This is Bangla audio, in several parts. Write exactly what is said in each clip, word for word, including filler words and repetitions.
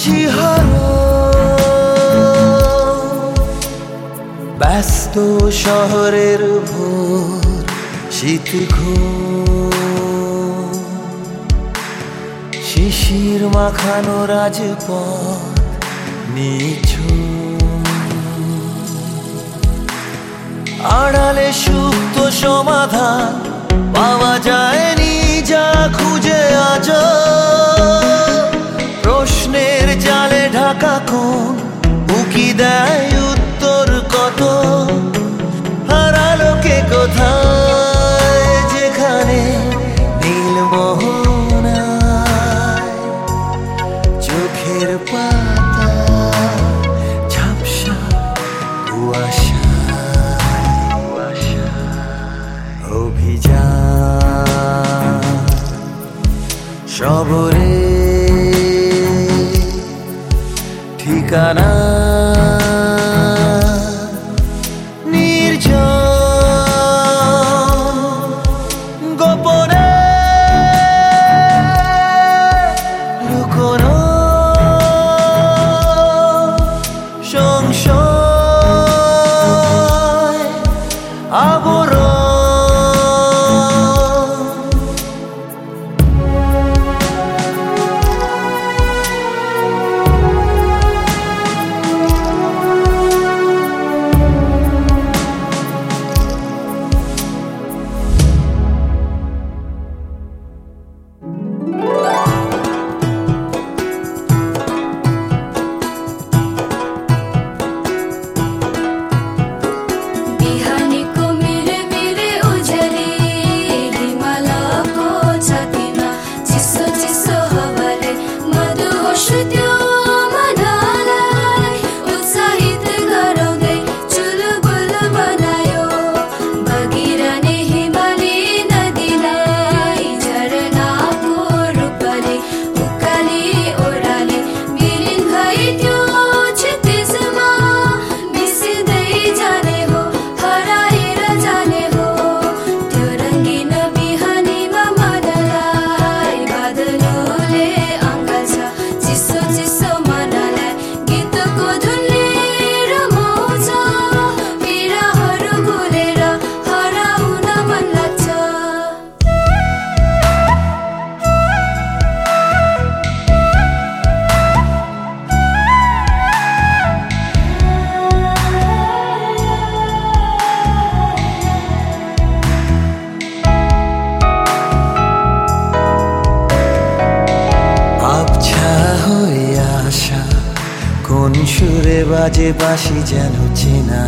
শিহরণ ব্যস্ত শহরের ভোর শীত ঘোর শিশির মাখানো রাজপথ নিঝুম আড়ালে সুপ্ত সমাধান পাওয়া যায়নি যা খুঁজে আজ প্রশ্নের জালে ঢাকা কোন উকি দেয় উত্তর কত হারালো কে কোথায় যেখানে নীলমোহনায় চোখের পাতা ঝাপসা কুয়াশা অভিযান শবরে ঠিকানা নির্জন গোপনে লুকোনো সংশয় আবরণ কোন সুরে বাজে বাঁশি যেন চেনা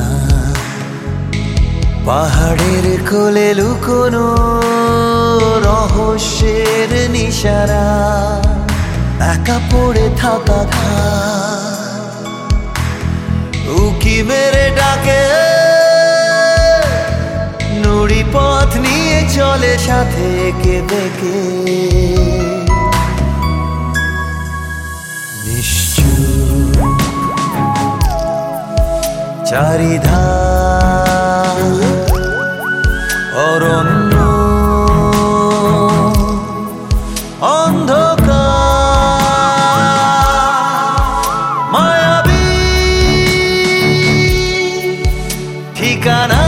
পাহাড়ের কোলে লুকোনো রহস্যের নিশারা একা পড়ে থাকা ঘাট উকি মেরে ডাকে নুড়ি পথ নিয়ে চলে সাথে কে দেখে চারিধার অরণ্য অন্ধকার মায়াবী ঠিকানা